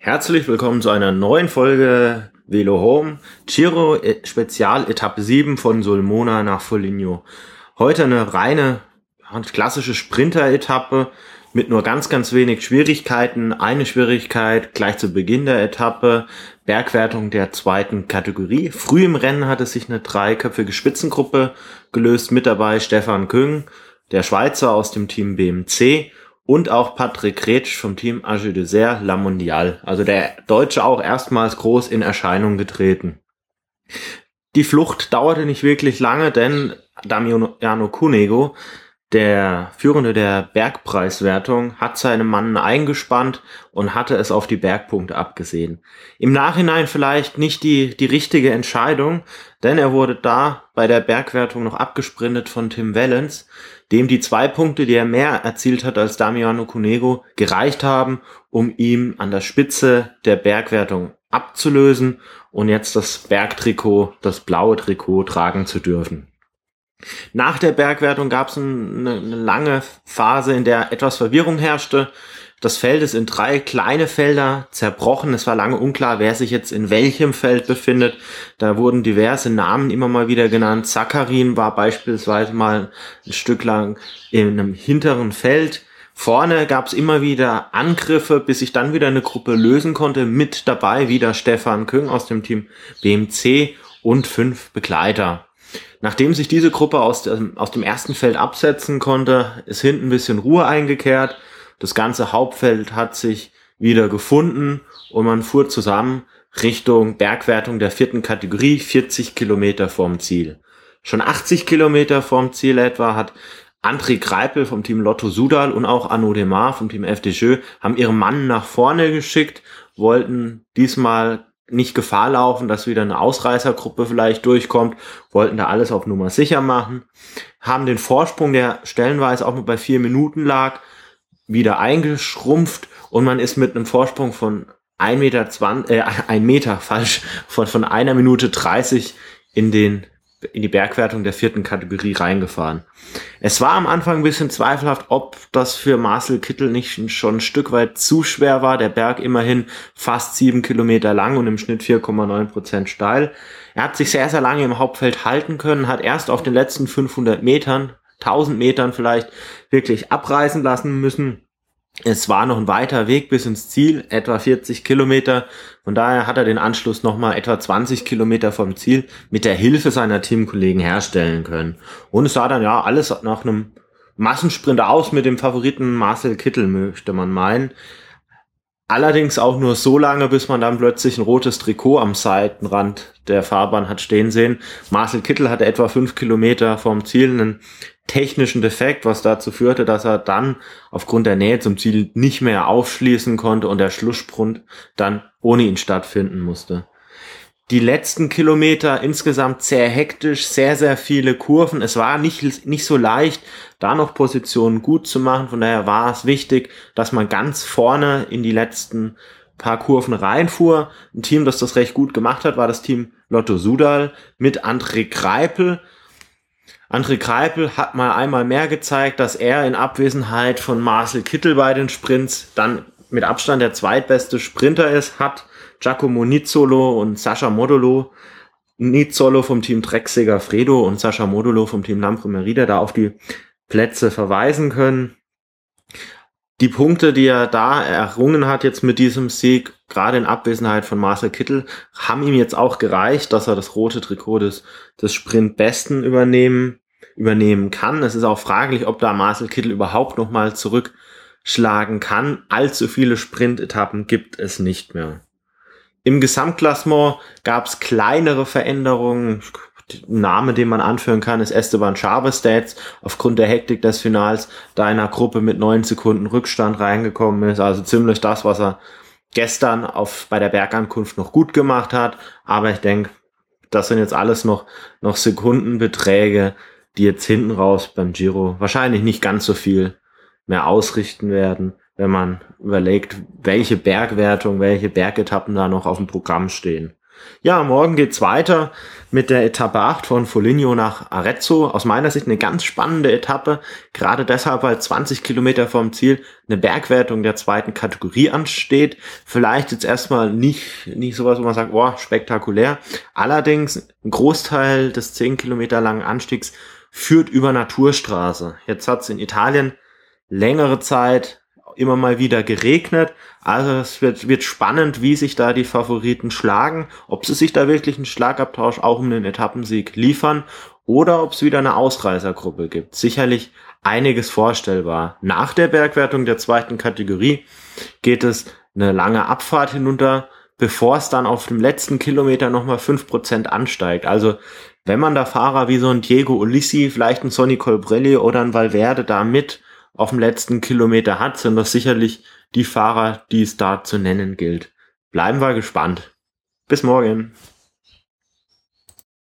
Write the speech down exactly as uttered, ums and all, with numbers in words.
Herzlich willkommen zu einer neuen Folge Velo Home, Giro Spezial Etappe sieben von Sulmona nach Foligno. Heute eine reine klassische Sprinter-Etappe mit nur ganz, ganz wenig Schwierigkeiten. Eine Schwierigkeit gleich zu Beginn der Etappe, Bergwertung der zweiten Kategorie. Früh im Rennen hat es sich eine dreiköpfige Spitzengruppe gelöst, mit dabei Stefan Küng, der Schweizer aus dem Team B M C, und auch Patrick Retsch vom Team A G Dessert La Mondiale. Also der Deutsche auch erstmals groß in Erscheinung getreten. Die Flucht dauerte nicht wirklich lange, denn Damiano Cunego, der Führende der Bergpreiswertung, hat seine Mannen eingespannt und hatte es auf die Bergpunkte abgesehen. Im Nachhinein vielleicht nicht die, die richtige Entscheidung, denn er wurde da bei der Bergwertung noch abgesprintet von Tim Wellens, dem die zwei Punkte, die er mehr erzielt hat als Damiano Cunego, gereicht haben, um ihm an der Spitze der Bergwertung abzulösen und jetzt das Bergtrikot, das blaue Trikot tragen zu dürfen. Nach der Bergwertung gab es eine, eine lange Phase, in der etwas Verwirrung herrschte. Das Feld ist in drei kleine Felder zerbrochen. Es war lange unklar, wer sich jetzt in welchem Feld befindet. Da wurden diverse Namen immer mal wieder genannt. Sakharin war beispielsweise mal ein Stück lang in einem hinteren Feld. Vorne gab es immer wieder Angriffe, bis sich dann wieder eine Gruppe lösen konnte. Mit dabei wieder Stefan Küng aus dem Team B M C und fünf Begleiter. Nachdem sich diese Gruppe aus dem, aus dem ersten Feld absetzen konnte, ist hinten ein bisschen Ruhe eingekehrt. Das ganze Hauptfeld hat sich wieder gefunden und man fuhr zusammen Richtung Bergwertung der vierten Kategorie, vierzig Kilometer vorm Ziel. Schon achtzig Kilometer vorm Ziel etwa hat André Greipel vom Team Lotto Soudal und auch Arnaud Démare vom Team F D Jeux haben ihre Mannen nach vorne geschickt, wollten diesmal nicht Gefahr laufen, dass wieder eine Ausreißergruppe vielleicht durchkommt, wollten da alles auf Nummer sicher machen, haben den Vorsprung, der stellenweise auch nur bei vier Minuten lag, wieder eingeschrumpft und man ist mit einem Vorsprung von ein Meter zwanzig, äh, ein Meter falsch, von, von einer Minute dreißig in den in die Bergwertung der vierten Kategorie reingefahren. Es war am Anfang ein bisschen zweifelhaft, ob das für Marcel Kittel nicht schon ein Stück weit zu schwer war. Der Berg immerhin fast sieben Kilometer lang und im Schnitt vier Komma neun Prozent steil. Er hat sich sehr, sehr lange im Hauptfeld halten können, hat erst auf den letzten fünfhundert Metern, tausend Metern vielleicht, wirklich abreißen lassen müssen. Es war noch ein weiter Weg bis ins Ziel, etwa vierzig Kilometer. Von daher hat er den Anschluss nochmal etwa zwanzig Kilometer vom Ziel mit der Hilfe seiner Teamkollegen herstellen können. Und es sah dann ja alles nach einem Massensprint aus mit dem Favoriten Marcel Kittel, möchte man meinen. Allerdings auch nur so lange, bis man dann plötzlich ein rotes Trikot am Seitenrand der Fahrbahn hat stehen sehen. Marcel Kittel hatte etwa fünf Kilometer vom Ziel einen technischen Defekt, was dazu führte, dass er dann aufgrund der Nähe zum Ziel nicht mehr aufschließen konnte und der Schlusssprint dann ohne ihn stattfinden musste. Die letzten Kilometer insgesamt sehr hektisch, sehr, sehr viele Kurven. Es war nicht, nicht so leicht, da noch Positionen gut zu machen. Von daher war es wichtig, dass man ganz vorne in die letzten paar Kurven reinfuhr. Ein Team, das das recht gut gemacht hat, war das Team Lotto Soudal mit André Greipel. André Greipel hat mal einmal mehr gezeigt, dass er in Abwesenheit von Marcel Kittel bei den Sprints dann mit Abstand der zweitbeste Sprinter ist, hat Giacomo Nizzolo und Sascha Modolo, Nizzolo vom Team Trek Segafredo und Sascha Modolo vom Team Lampre Merida da auf die Plätze verweisen können. Die Punkte, die er da errungen hat jetzt mit diesem Sieg, gerade in Abwesenheit von Marcel Kittel, haben ihm jetzt auch gereicht, dass er das rote Trikot des, des Sprintbesten übernehmen, übernehmen kann. Es ist auch fraglich, ob da Marcel Kittel überhaupt nochmal zurückschlagen kann. Allzu viele Sprintetappen gibt es nicht mehr. Im Gesamtklassement gab es kleinere Veränderungen. Ein Name, den man anführen kann, ist Esteban Chaves, der jetzt aufgrund der Hektik des Finals da in einer Gruppe mit neun Sekunden Rückstand reingekommen ist. Also ziemlich das, was er gestern auf bei der Bergankunft noch gut gemacht hat. Aber ich denke, das sind jetzt alles noch, noch Sekundenbeträge, die jetzt hinten raus beim Giro wahrscheinlich nicht ganz so viel mehr ausrichten werden, wenn man überlegt, welche Bergwertung, welche Bergetappen da noch auf dem Programm stehen. Ja, morgen geht's weiter mit der Etappe acht von Foligno nach Arezzo. Aus meiner Sicht eine ganz spannende Etappe, gerade deshalb, weil zwanzig Kilometer vom Ziel eine Bergwertung der zweiten Kategorie ansteht. Vielleicht jetzt erstmal nicht, nicht sowas, wo man sagt, boah, spektakulär. Allerdings ein Großteil des zehn Kilometer langen Anstiegs führt über Naturstraße. Jetzt hat's in Italien längere Zeit immer mal wieder geregnet, also es wird, wird spannend, wie sich da die Favoriten schlagen, ob sie sich da wirklich einen Schlagabtausch auch um den Etappensieg liefern oder ob es wieder eine Ausreißergruppe gibt. Sicherlich einiges vorstellbar. Nach der Bergwertung der zweiten Kategorie geht es eine lange Abfahrt hinunter, bevor es dann auf dem letzten Kilometer nochmal fünf Prozent ansteigt. Also wenn man da Fahrer wie so ein Diego Ulissi, vielleicht ein Sonny Colbrelli oder ein Valverde da mit auf dem letzten Kilometer hat, sind das sicherlich die Fahrer, die es da zu nennen gilt. Bleiben wir gespannt. Bis morgen.